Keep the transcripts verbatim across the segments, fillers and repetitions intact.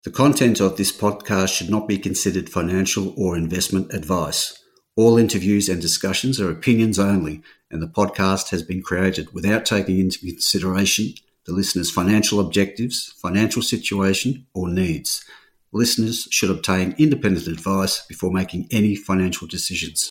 The content of this podcast should not be considered financial or investment advice. All interviews and discussions are opinions only, and the podcast has been created without taking into consideration the listener's financial objectives, financial situation, or needs. Listeners should obtain independent advice before making any financial decisions.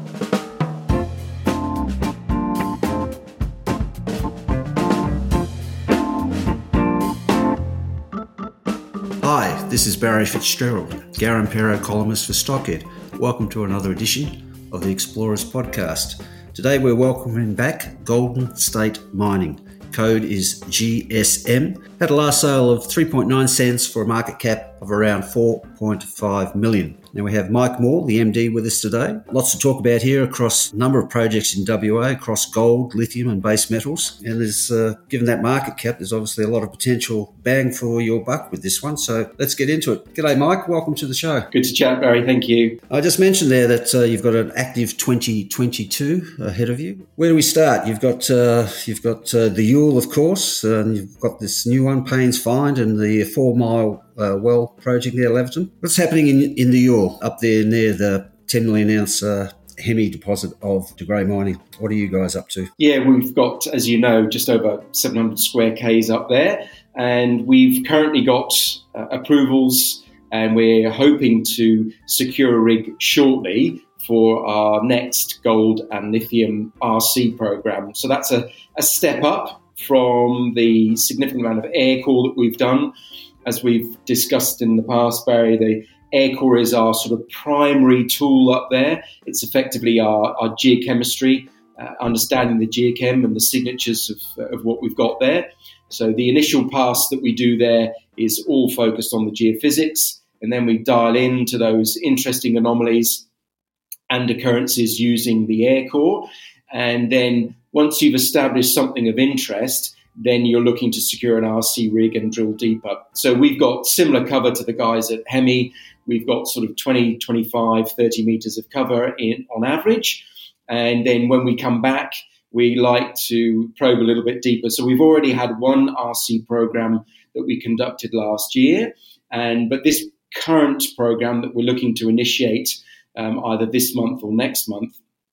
Hi, this is Barry Fitzgerald, Garimpeiro columnist for Stockhead. Welcome to another edition of the Explorers Podcast. Today we're welcoming back Golden State Mining. Code is G S M. Had a last sale of three point nine cents for a market cap of around four point five million. Now we have Mike Moore, the M D, with us today. Lots to talk about here across a number of projects in W A, across gold, lithium and base metals. And there's, uh, given that market cap, there's obviously a lot of potential bang for your buck with this one. So let's get into it. G'day, Mike. Welcome to the show. Good to chat, Barry. Thank you. I just mentioned there that uh, you've got an active twenty twenty-two ahead of you. Where do we start? You've got uh, you've got uh, the Youle, of course, uh, and you've got this new one, Payne's Find, and the Four Mile uh, Well project there, Leverton. What's happening in in the Youle up there near the ten million ounce uh, Hemi deposit of De Grey Mining? What are you guys up to? Yeah, we've got, as you know, just over seven hundred square Ks up there, and we've currently got uh, approvals, and we're hoping to secure a rig shortly for our next gold and lithium R C program. So that's a, a step up from the significant amount of air core that we've done. As we've discussed in the past, Barry, the air core is our sort of primary tool up there. It's effectively our, our geochemistry, uh, understanding the geochem and the signatures of, of what we've got there. So the initial pass that we do there is all focused on the geophysics, and then we dial into those interesting anomalies and occurrences using the air core. And then once you've established something of interest, then you're looking to secure an R C rig and drill deeper. So we've got similar cover to the guys at Hemi. We've got sort of twenty, twenty-five, thirty meters of cover in on average. And then when we come back, we like to probe a little bit deeper. So we've already had one R C program that we conducted last year. And but this current program that we're looking to initiate um, either this month or next month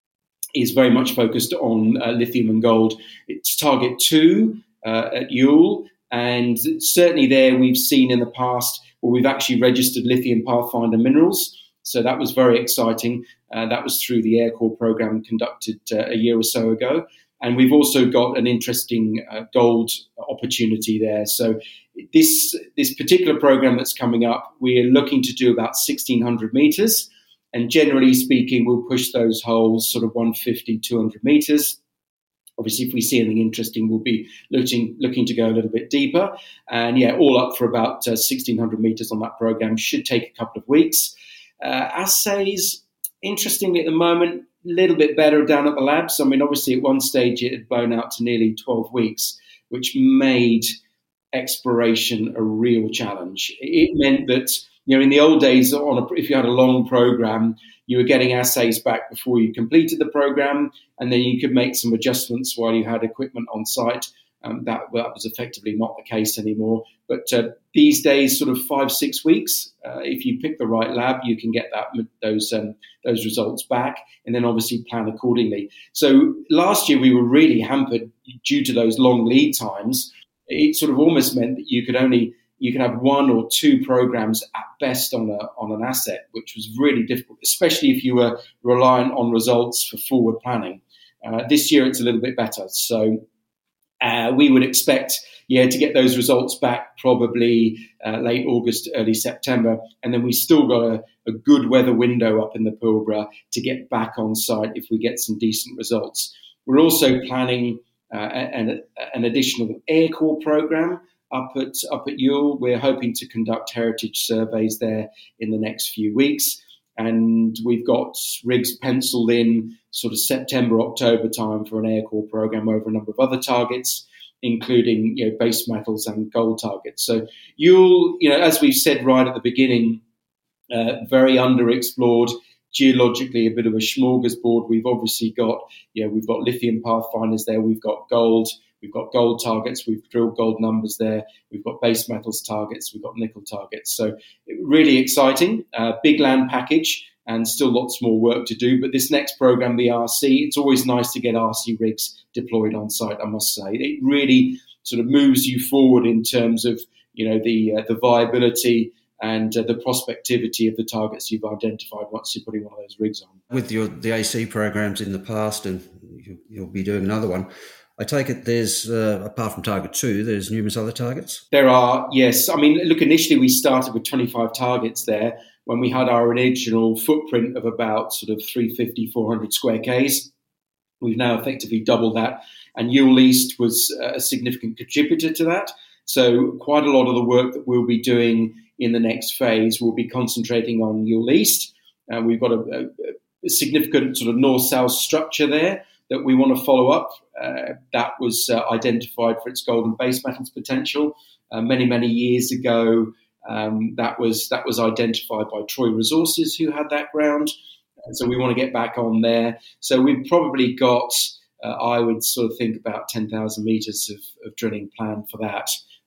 is very much focused on uh, lithium and gold. It's target two uh, at Youle, and certainly there we've seen in the past where we've actually registered lithium pathfinder minerals. So that was very exciting. Uh, that was through the air core program conducted uh, a year or so ago. And we've also got an interesting uh, gold opportunity there. So this this particular program that's coming up, we're looking to do about sixteen hundred meters. And generally speaking, we'll push those holes sort of one fifty, two hundred meters. Obviously, if we see anything interesting, we'll be looking looking to go a little bit deeper. And yeah, all up for about uh, sixteen hundred meters on that program. Should take a couple of weeks. Uh, assays, interestingly at the moment, a little bit better down at the labs. I mean, obviously at one stage it had blown out to nearly twelve weeks, which made exploration a real challenge. It meant that, you know, in the old days, on a, if you had a long program, you were getting assays back before you completed the program, and then you could make some adjustments while you had equipment on site. Um, that, that was effectively not the case anymore. But uh, these days, sort of five, six weeks, uh, if you pick the right lab, you can get that those um, those results back, and then obviously plan accordingly. So last year we were really hampered due to those long lead times. It sort of almost meant that you could only you could have one or two programs at best on a on an asset, which was really difficult, especially if you were reliant on results for forward planning. Uh, this year it's a little bit better, so uh, we would expect yeah to get those results back probably uh, late August, early September, and then we still got a, a good weather window up in the Pilbara to get back on site if we get some decent results. We're also planning uh, an, an additional air core program up at up at Youle. We're hoping to conduct heritage surveys there in the next few weeks. And we've got rigs penciled in sort of September, October time for an air core program over a number of other targets, including, you know, base metals and gold targets. So Youle, you know, as we've said right at the beginning, uh, very underexplored, geologically a bit of a smorgasbord. We've obviously got, you know, we've got lithium pathfinders there, we've got gold, We've got gold targets. We've drilled gold numbers there. We've got base metals targets. We've got nickel targets. So really exciting, uh, big land package, and still lots more work to do. But this next program, the R C, it's always nice to get R C rigs deployed on site, I must say. It really sort of moves you forward in terms of, you know, the uh, the viability and uh, the prospectivity of the targets you've identified once you're putting one of those rigs on. With your the A C programs in the past, and you, you'll be doing another one, I take it there's, uh, apart from target two, there's numerous other targets? There are, yes. I mean, look, initially we started with twenty-five targets there when we had our original footprint of about sort of three fifty, four hundred square Ks. We've now effectively doubled that, and Ewell East was a significant contributor to that. So quite a lot of the work that we'll be doing in the next phase will be concentrating on Ewell East. Uh, we've got a, a, a significant sort of north-south structure there that we want to follow up. Uh, that was uh, identified for its gold and base metals potential uh, many, many years ago. Um, that was that was identified by Troy Resources, who had that ground. And so we want to get back on there. So we've probably got, uh, I would sort of think about ten thousand metres of, of drilling planned for that,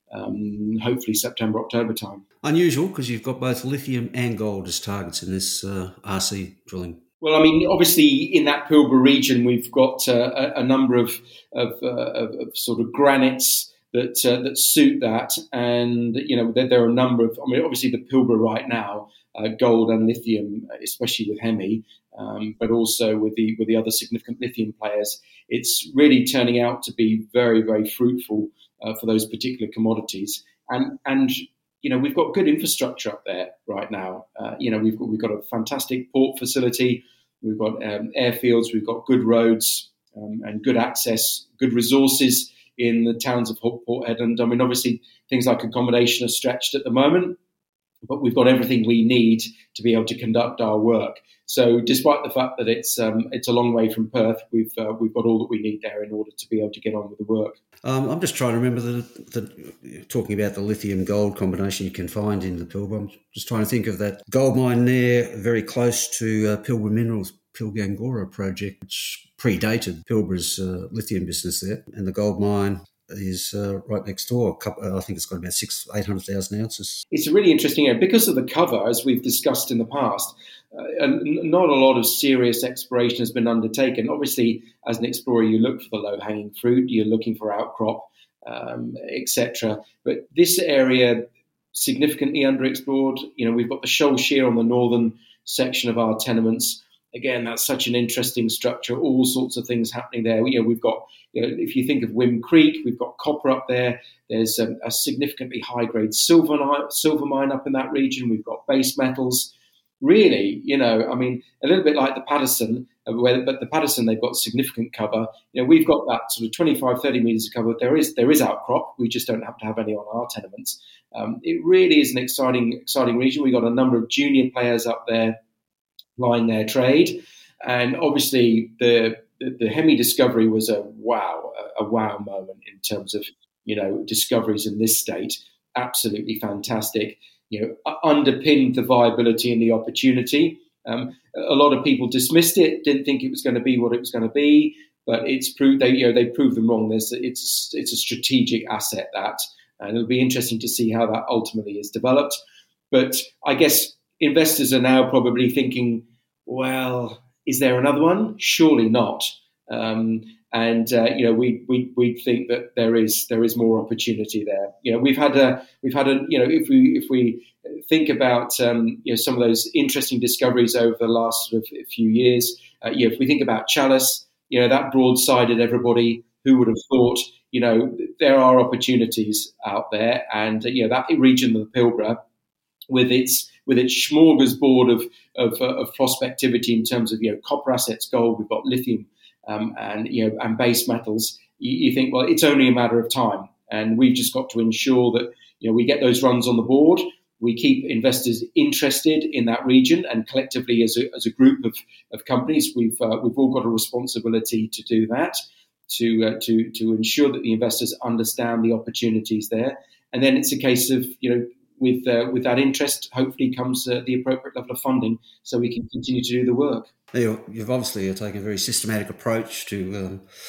um, hopefully September, October time. Unusual, because you've got both lithium and gold as targets in this uh, R C drilling. Well, I mean, obviously in that Pilbara region, we've got uh, a, a number of, of, uh, of, of sort of granites that uh, that suit that. And, you know, there, there are a number of, I mean, obviously the Pilbara right now, uh, gold and lithium, especially with Hemi, um, but also with the with the other significant lithium players, it's really turning out to be very, very fruitful uh, for those particular commodities. And, and you know, we've got good infrastructure up there right now. Uh, you know, we've got, we've got a fantastic port facility. We've got um, airfields. We've got good roads um, and good access, good resources in the towns of Port Hedland. I mean, obviously, things like accommodation are stretched at the moment, but we've got everything we need to be able to conduct our work. So, despite the fact that it's um, it's a long way from Perth, we've uh, we've got all that we need there in order to be able to get on with the work. Um, I'm just trying to remember the, the talking about the lithium gold combination you can find in the Pilbara. I'm just trying to think of that gold mine there, very close to uh, Pilbara Minerals Pilgangoora project, which predated Pilbara's uh, lithium business there, and the gold mine is uh, right next door. A couple, I think it's got about six, eight hundred thousand ounces. It's a really interesting area because of the cover, as we've discussed in the past. Uh, and not a lot of serious exploration has been undertaken. Obviously, as an explorer, you look for the low-hanging fruit. You're looking for outcrop, um, et cetera. But this area significantly underexplored. You know, we've got the Shoal Shear on the northern section of our tenements. Again, that's such an interesting structure, all sorts of things happening there. You know, we've got, you know, if you think of Wim Creek, we've got copper up there. There's um, a significantly high-grade silver, silver mine up in that region. We've got base metals. Really, you know, I mean, a little bit like the Patterson, where, but the Patterson, they've got significant cover. You know, we've got that sort of twenty-five, thirty metres of cover. There is there is outcrop. We just don't have to have any on our tenements. Um, it really is an exciting, exciting region. We've got a number of junior players up there line their trade, and obviously the, the the Hemi discovery was a wow a, a wow moment in terms of, you know, discoveries in this state. Absolutely fantastic. You know, underpinned the viability and the opportunity. Um, a lot of people dismissed it, didn't think it was going to be what it was going to be, but it's proved they you know they proved them wrong. There's it's it's a strategic asset, that, and it'll be interesting to see how that ultimately is developed. But I guess investors are now probably thinking, well, is there another one? Surely not. Um, and uh, you know, we we we think that there is there is more opportunity there. You know, we've had a we've had a you know if we if we think about um, you know some of those interesting discoveries over the last sort of few years. Uh, you know, if we think about Chalice, you know, that broadsided everybody. Who would have thought? You know, there are opportunities out there, and uh, you know that region of the Pilbara, with its with its smorgasbord of of, uh, of prospectivity in terms of, you know, copper assets, gold, we've got lithium, um, and you know and base metals. You, you think, well, it's only a matter of time, and we've just got to ensure that, you know, we get those runs on the board. We keep investors interested in that region, and collectively as a as a group of, of companies, we've uh, we've all got a responsibility to do that, to uh, to to ensure that the investors understand the opportunities there, and then it's a case of, you know. With uh, with that interest, hopefully comes uh, the appropriate level of funding, so we can continue to do the work. You've obviously taken a very systematic approach to um,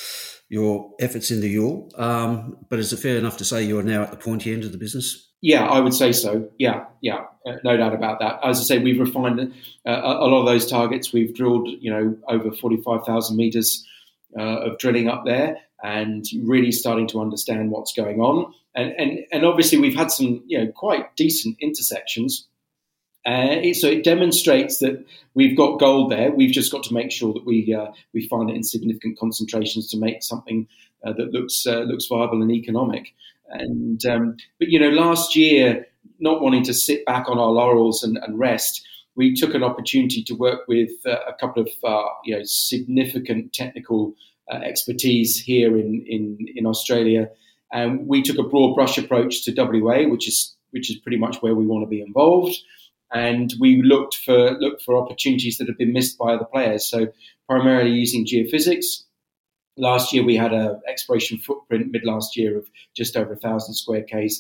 your efforts in the Yule. Um, but is it fair enough to say you're now at the pointy end of the business? Yeah, I would say so. Yeah, yeah, uh, no doubt about that. As I say, we've refined uh, a, a lot of those targets. We've drilled, you know, over forty-five thousand metres uh, of drilling up there, and really starting to understand what's going on. And and and obviously, we've had some, you know, quite decent intersections. Uh, it, so it demonstrates that we've got gold there. We've just got to make sure that we uh, we find it in significant concentrations to make something uh, that looks uh, looks viable and economic. And um, but you know, last year, not wanting to sit back on our laurels and, and rest, we took an opportunity to work with uh, a couple of uh, you know significant technical uh, expertise here in, in in Australia, and we took a broad brush approach to W A, which is which is pretty much where we want to be involved. And we looked for looked for opportunities that have been missed by other players. So primarily using geophysics. Last year we had an exploration footprint mid last year of just over a thousand square k's,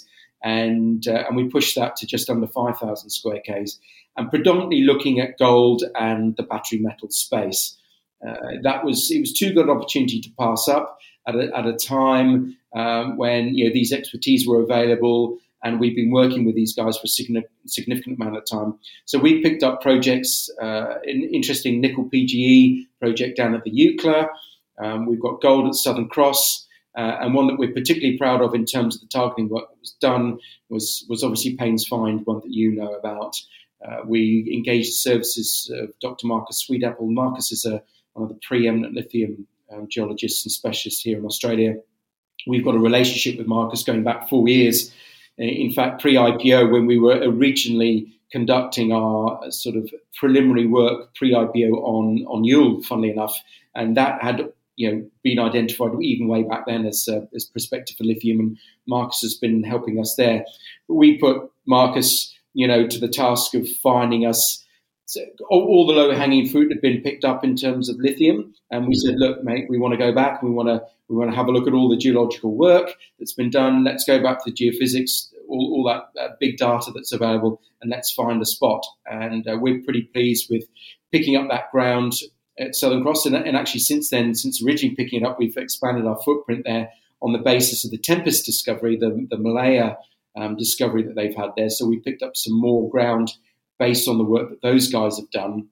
and uh, and we pushed that to just under five thousand square k's, and predominantly looking at gold and the battery metal space. Uh, that was it was too good an opportunity to pass up at a, at a time um, when you know these expertise were available. And we've been working with these guys for a significant, significant amount of time. So we picked up projects, uh, an interesting nickel P G E project down at the Eucla. Um, we've got gold at Southern Cross. Uh, and one that we're particularly proud of in terms of the targeting work that was done was, was obviously Paynes Find, one that you know about. Uh, we engaged the services of Doctor Marcus Sweetapple. Marcus is a, one of the preeminent lithium um, geologists and specialists here in Australia. We've got a relationship with Marcus going back four years. In fact, pre-I P O, when we were originally conducting our sort of preliminary work pre-I P O on, on Yule, funnily enough, and that had you know been identified even way back then as uh, as prospective for lithium, and Marcus has been helping us there. But we put Marcus, you know, to the task of finding us so all, all the low-hanging fruit had been picked up in terms of lithium, and we said, "Look, mate, we want to go back. We want to we want to have a look at all the geological work that's been done. Let's go back to the geophysics, all, all that, that big data that's available, and let's find a spot." And uh, we're pretty pleased with picking up that ground at Southern Cross, and, and actually since then, since originally picking it up, we've expanded our footprint there on the basis of the Tempest discovery, the the Malaya um, discovery that they've had there. So we picked up some more ground based on the work that those guys have done.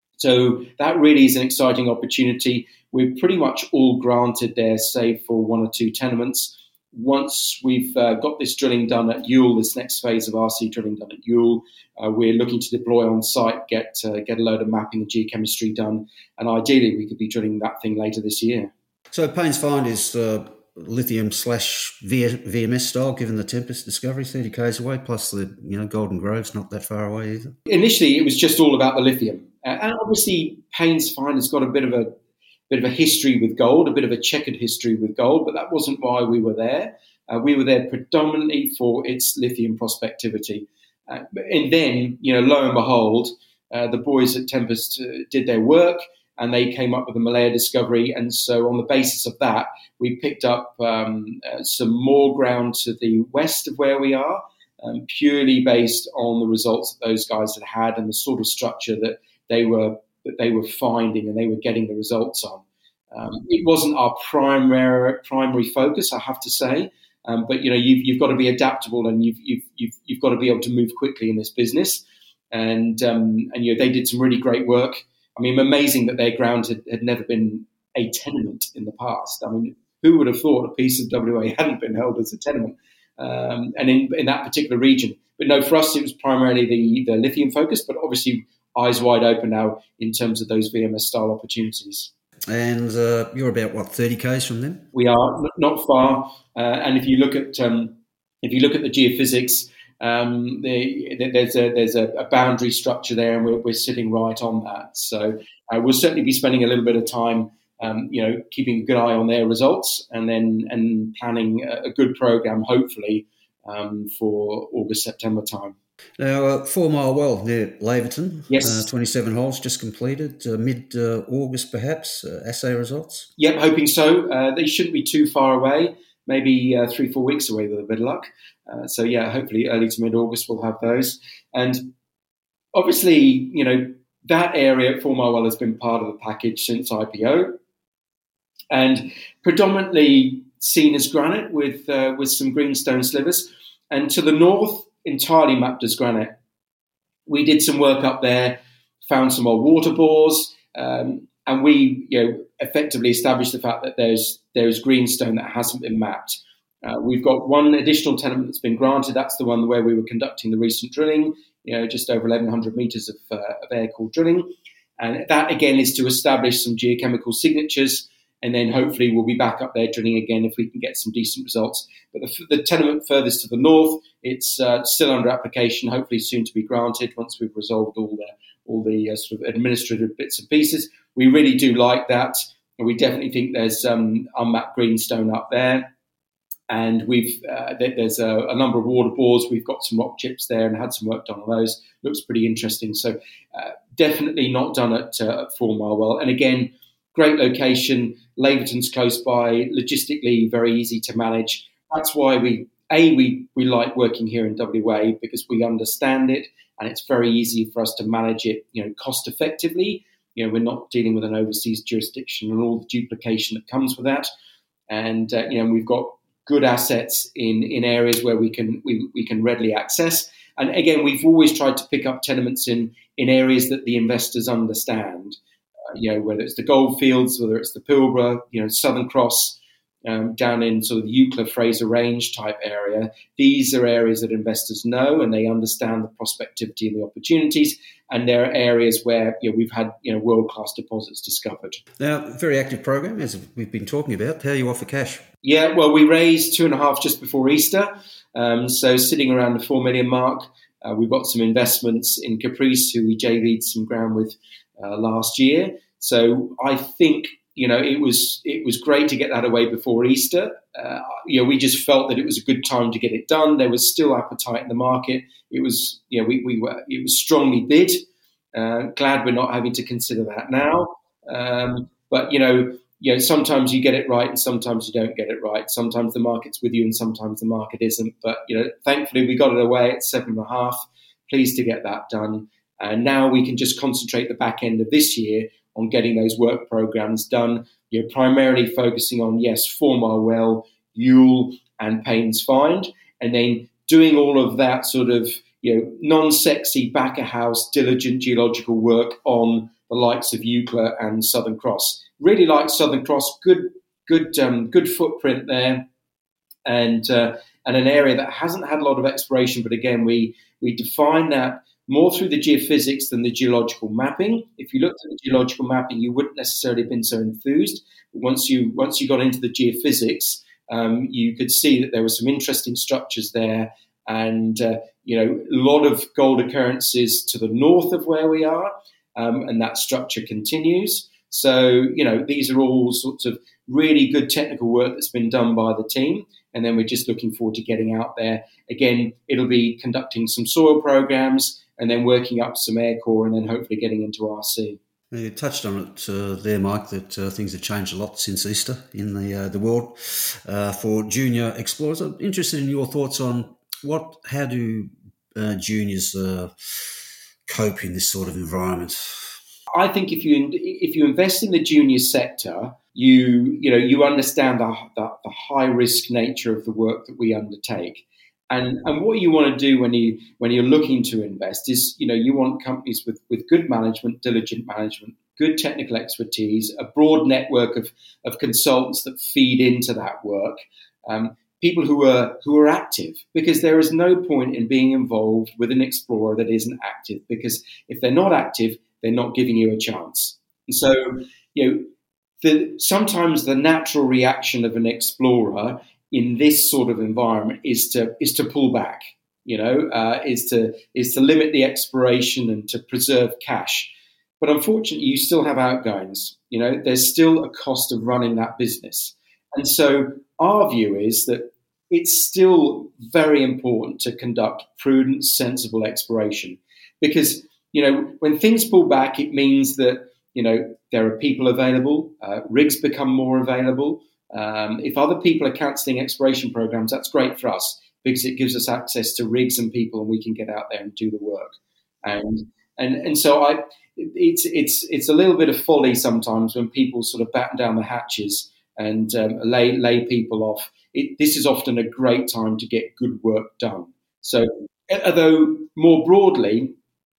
So that really is an exciting opportunity. We're pretty much all granted there, save for one or two tenements. Once we've uh, got this drilling done at Yule, this next phase of R C drilling done at Yule, uh, we're looking to deploy on site, get uh, get a load of mapping and geochemistry done, and ideally we could be drilling that thing later this year. So Paynes Find is uh, lithium slash V M S style, given the Tempest discovery, thirty k's away, plus the you know Golden Grove's not that far away either. Initially, it was just all about the lithium, uh, and obviously Paynes Find has got a bit of a bit of a history with gold, a bit of a checkered history with gold, but that wasn't why we were there. Uh, we were there predominantly for its lithium prospectivity, uh, and then you know, lo and behold, uh, the boys at Tempest uh, did their work. And they came up with the Malaya discovery. And so on the basis of that, we picked up um, uh, some more ground to the west of where we are, um, purely based on the results that those guys had had and the sort of structure that they were that they were finding and they were getting the results on. Um, it wasn't our primary primary focus, I have to say. Um, but you know, you've, you've got to be adaptable, and you've you've you've you've got to be able to move quickly in this business. And um, and you know, they did some really great work. I mean, amazing that their ground had, had never been a tenement in the past. I mean, who would have thought a piece of W A hadn't been held as a tenement, um, and in, in that particular region? But no, for us, it was primarily the, the lithium focus, but obviously eyes wide open now in terms of those V M S-style opportunities. And uh, you're about, what, thirty k's from them? We are, not far. Uh, and if you look at um, if you look at the geophysics, Um, the, there's a there's a, a boundary structure there, and we're, we're sitting right on that. So uh, we'll certainly be spending a little bit of time, um, you know, keeping a good eye on their results, and then and planning a, a good program, hopefully, um, for August September time. Now, uh, Four Mile Well near Laverton, yes, uh, twenty-seven holes just completed, uh, mid uh, August perhaps. Uh, assay results. Yep, hoping so. Uh, they shouldn't be too far away. Maybe uh, three, four weeks away with a bit of luck. Uh, so, yeah, hopefully early to mid-August we'll have those. And obviously, you know, that area at Four Mile Well has been part of the package since I P O. and predominantly seen as granite with uh, with some greenstone slivers. And to the north, entirely mapped as granite. We did some work up there, found some old water bores, um, and we, you know, effectively established the fact that there's there's greenstone that hasn't been mapped. Uh, we've got one additional tenement that's been granted. That's the one where we were conducting the recent drilling, you know, just over eleven hundred metres of, uh, of air-core drilling. And that, again, is to establish some geochemical signatures, and then hopefully we'll be back up there drilling again if we can get some decent results. But the, the tenement furthest to the north, it's uh, still under application, hopefully soon to be granted once we've resolved all the all the uh, sort of administrative bits and pieces. We really do like that, and we definitely think there's um, unmapped greenstone up there. And we've uh, there's a, a number of water bores. We've got some rock chips there and had some work done on those. Looks pretty interesting. So uh, definitely not done at, uh, at Four Mile Well. And again, great location. Laverton's close by, logistically very easy to manage. That's why we a we we like working here in W A, because we understand it and it's very easy for us to manage it, you know, cost effectively. You know, we're not dealing with an overseas jurisdiction and all the duplication that comes with that. And uh, you know, we've got good assets in, in areas where we can we, we can readily access. And again, we've always tried to pick up tenements in, in areas that the investors understand. Uh, you know, whether it's the Goldfields, whether it's the Pilbara, you know, Southern Cross, um, down in sort of the Eucla-Fraser Range type area. These are areas that investors know and they understand the prospectivity and the opportunities. And there are areas where, you know, we've had, you know, world-class deposits discovered. Now, very active program, as we've been talking about. How are you off for cash? Yeah, well, we raised two and a half just before Easter. Um, so sitting around the four million mark. Uh, we've got some investments in Caprice, who we J V'd some ground with uh, last year. So I think, you know, it was it was great to get that away before Easter. Uh, you know, we just felt that it was a good time to get it done. There was still appetite in the market. It was, you know, we, we were it was strongly bid. Uh, glad we're not having to consider that now. Um, but you know, you know, sometimes you get it right and sometimes you don't get it right. Sometimes the market's with you and sometimes the market isn't. But you know, thankfully we got it away at seven and a half. Pleased to get that done. And now we can just concentrate the back end of this year on getting those work programs done. You're primarily focusing on, yes, Four Mile Well, Ewell and Paynes Find, and then doing all of that sort of, you know, non-sexy back of house, diligent geological work on the likes of Eucla and Southern Cross. Really like Southern Cross, good, good, um, good footprint there, and uh, and an area that hasn't had a lot of exploration. But again, we we define that more through the geophysics than the geological mapping. If you looked at the geological mapping, you wouldn't necessarily have been so enthused. But once you once you got into the geophysics, um, you could see that there were some interesting structures there, and uh, you know, a lot of gold occurrences to the north of where we are, um, and that structure continues. So, you know, these are all sorts of really good technical work that's been done by the team. And then we're just looking forward to getting out there. Again, it'll be conducting some soil programs and then working up some air core and then hopefully getting into R C. You touched on it uh, there, Mike, that uh, things have changed a lot since Easter in the uh, the world uh, for junior explorers. I'm interested in your thoughts on what, how do uh, juniors uh, cope in this sort of environment? I think if you if you invest in the junior sector, you you know you understand the, the, the high risk nature of the work that we undertake, and and what you want to do when you when you're looking to invest is, you know, you want companies with, with good management, diligent management, good technical expertise, a broad network of of consultants that feed into that work, um, people who are who are active, because there is no point in being involved with an explorer that isn't active, because if they're not active, they're not giving you a chance. And so, you know, the, sometimes the natural reaction of an explorer in this sort of environment is to is to pull back. You know, uh, is to is to limit the exploration and to preserve cash. But unfortunately, you still have outgoings. You know, there's still a cost of running that business. And so, our view is that it's still very important to conduct prudent, sensible exploration, because, you know, when things pull back, it means that, you know, there are people available, uh, rigs become more available. Um, if other people are cancelling exploration programs, that's great for us, because it gives us access to rigs and people, and we can get out there and do the work. And and and so I, it's it's it's a little bit of folly sometimes when people sort of batten down the hatches and um, lay lay people off, it, this is often a great time to get good work done. So, although more broadly,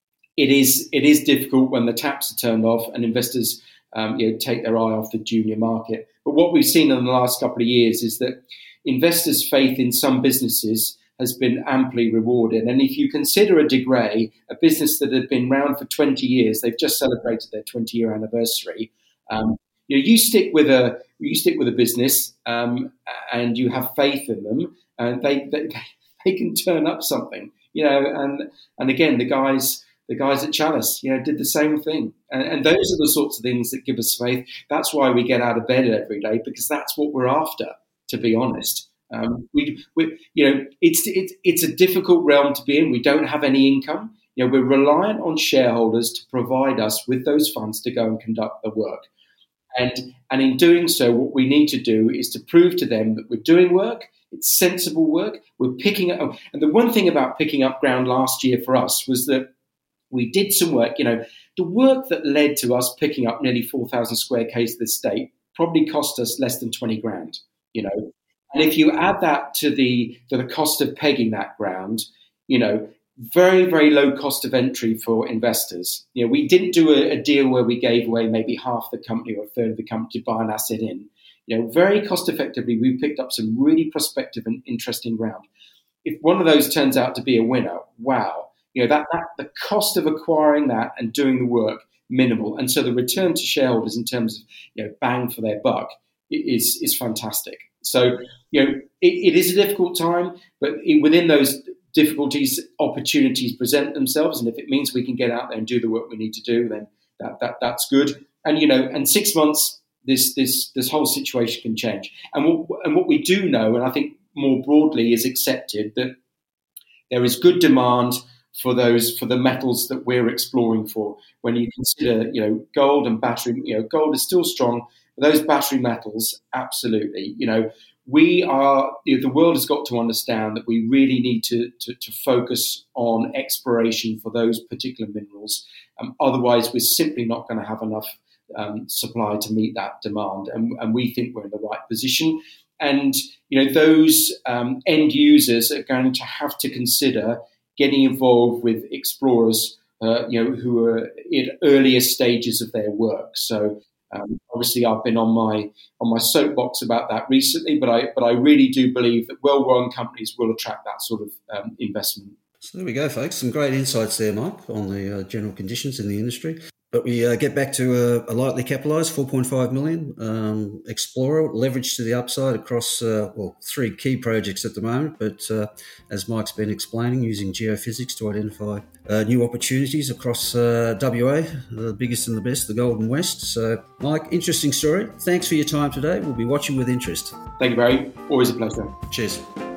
it is it is difficult when the taps are turned off and investors um, you know, take their eye off the junior market. But what we've seen in the last couple of years is that investors' faith in some businesses has been amply rewarded. And if you consider a De Grey, a business that had been around for twenty years, they've just celebrated their twenty-year anniversary. Um, you know, you stick with a you stick with a business um, and you have faith in them, and they, they they can turn up something. You know, and and again, the guys. The guys at Chalice, you know, did the same thing. And, and those are the sorts of things that give us faith. That's why we get out of bed every day, because that's what we're after, to be honest. Um, we, we, you know, it's, it's, it's a difficult realm to be in. We don't have any income. You know, we're reliant on shareholders to provide us with those funds to go and conduct the work. And, and in doing so, what we need to do is to prove to them that we're doing work. It's sensible work. We're picking up. And the one thing about picking up ground last year for us was that we did some work, you know, the work that led to us picking up nearly four thousand square k's of the estate probably cost us less than twenty grand, you know. And if you add that to the to the cost of pegging that ground, you know, very, very low cost of entry for investors. You know, we didn't do a, a deal where we gave away maybe half the company or a third of the company to buy an asset in. You know, very cost effectively, we picked up some really prospective and interesting ground. If one of those turns out to be a winner, wow. You know, that, that the cost of acquiring that and doing the work, minimal. And so the return to shareholders in terms of, you know, bang for their buck is is fantastic. So, you know, it, it is a difficult time, but it, within those difficulties, opportunities present themselves. And if it means we can get out there and do the work we need to do, then that, that that's good. And, you know, and six months, this this this whole situation can change. And what, and what we do know, and I think more broadly is accepted, that there is good demand for those, for the metals that we're exploring for. When you consider, you know, gold and battery, you know, gold is still strong, but those battery metals, absolutely. You know, we are, you know, the world has got to understand that we really need to, to, to focus on exploration for those particular minerals. Um, otherwise, we're simply not going to have enough um, supply to meet that demand. And, and we think we're in the right position. And, you know, those um, end users are going to have to consider getting involved with explorers, uh, you know, who are in earlier stages of their work. So um, obviously, I've been on my on my soapbox about that recently, but I but I really do believe that well-run companies will attract that sort of um, investment. So there we go, folks. Some great insights there, Mike, on the uh, general conditions in the industry. But we uh, get back to a, a lightly capitalised four point five million um, Explorer, leveraged to the upside across, uh, well, three key projects at the moment. But uh, as Mike's been explaining, using geophysics to identify uh, new opportunities across uh, W A, the biggest and the best, the Golden West. So, Mike, interesting story. Thanks for your time today. We'll be watching with interest. Thank you, Barry. Always a pleasure. Cheers.